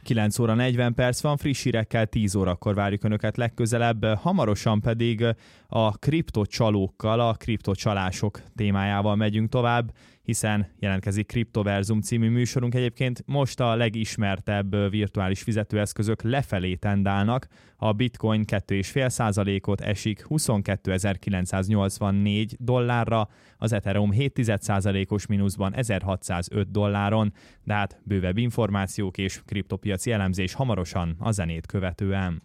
9 óra 40 perc van, friss hírekkel 10 órakor várjuk Önöket legközelebb, hamarosan pedig a kriptocsalókkal, a kriptocsalások témájával megyünk tovább, hiszen jelentkezik Kriptoverzum című műsorunk. Egyébként most a legismertebb virtuális fizetőeszközök lefelé tendálnak, a bitcoin 2,5%-ot esik 22.984 dollárra, az Ethereum 0,7%-os mínuszban 1605 dolláron, de hát bővebb információk és kriptopiaci elemzés hamarosan a zenét követően.